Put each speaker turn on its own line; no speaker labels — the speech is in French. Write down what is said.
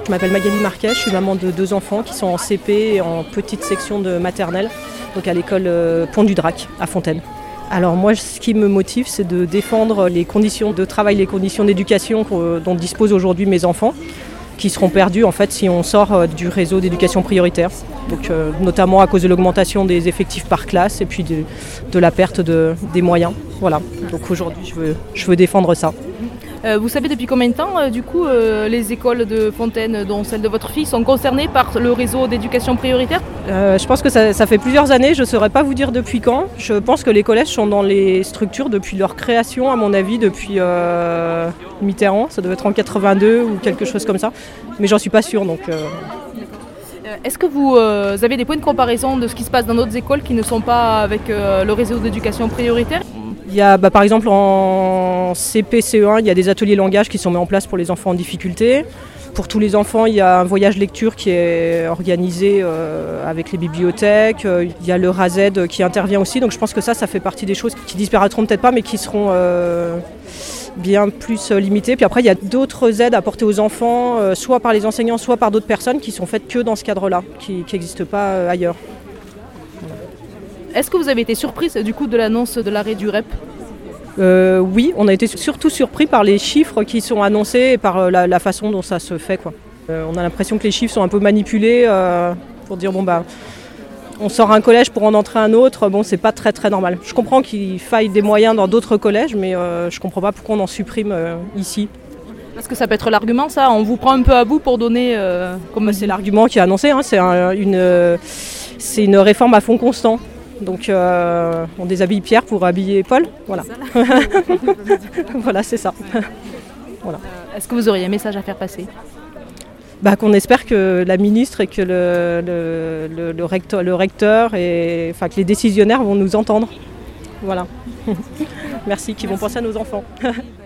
Je m'appelle Magali Marquet, je suis maman de 2 enfants qui sont en CP et en petite section de maternelle, donc à l'école Pont du Drac à Fontaine. Alors moi, ce qui me motive, c'est de défendre les conditions de travail, les conditions d'éducation dont disposent aujourd'hui mes enfants, qui seront perdus en fait si on sort du réseau d'éducation prioritaire. Donc, notamment à cause de l'augmentation des effectifs par classe et puis de la perte des moyens. Voilà. Donc aujourd'hui, je veux défendre ça.
Vous savez depuis combien de temps, les écoles de Fontaine, dont celle de votre fille, sont concernées par le réseau d'éducation prioritaire ?
Je pense que ça fait plusieurs années, je ne saurais pas vous dire depuis quand. Je pense que les collèges sont dans les structures depuis leur création, à mon avis, depuis Mitterrand. Ça devait être en 82 ou quelque chose comme ça. Mais j'en suis pas sûre. Donc,
Est-ce que vous avez des points de comparaison de ce qui se passe dans d'autres écoles qui ne sont pas avec le réseau d'éducation prioritaire ?
Il y a par exemple en CP, CE1, il y a des ateliers langage qui sont mis en place pour les enfants en difficulté. Pour tous les enfants, il y a un voyage lecture qui est organisé avec les bibliothèques. Il y a le RASED qui intervient aussi. Donc je pense que ça fait partie des choses qui disparaîtront peut-être pas, mais qui seront bien plus limitées. Puis après, il y a d'autres aides apportées aux enfants, soit par les enseignants, soit par d'autres personnes qui sont faites que dans ce cadre-là, qui n'existent pas ailleurs.
Est-ce que vous avez été surprise du coup de l'annonce de l'arrêt du REP ?
Oui, on a été surtout surpris par les chiffres qui sont annoncés et par la façon dont ça se fait, quoi. On a l'impression que les chiffres sont un peu manipulés pour dire on sort un collège pour en entrer un autre. Bon, c'est pas très très normal. Je comprends qu'il faille des moyens dans d'autres collèges, mais je comprends pas pourquoi on en supprime ici.
Parce que ça peut être l'argument, ça. On vous prend un peu à bout pour donner.
C'est l'argument qui est annoncé. Hein, c'est une réforme à fond constant. Donc on déshabille Pierre pour habiller Paul, voilà. Voilà, c'est ça. Voilà.
Est-ce que vous auriez un message à faire passer ?
Qu'on espère que la ministre et que le recteur et que les décisionnaires vont nous entendre. Voilà. Merci, qu'ils vont penser à nos enfants.